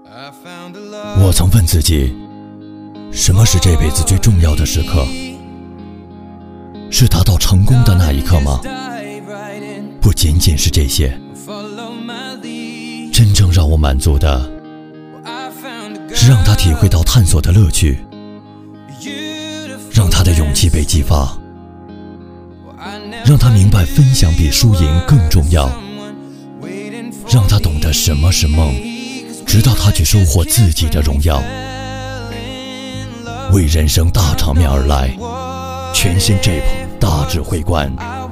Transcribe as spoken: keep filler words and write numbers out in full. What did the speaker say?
我曾问自己，什么是这辈子最重要的时刻？是达到成功的那一刻吗？不仅仅是这些，真正让我满足的是让他体会到探索的乐趣，让他的勇气被激发，让他明白分享比输赢更重要，让他懂得什么是梦，直到他去收获自己的荣耀。为人生大场面而来，全新 Jeep 大指挥官。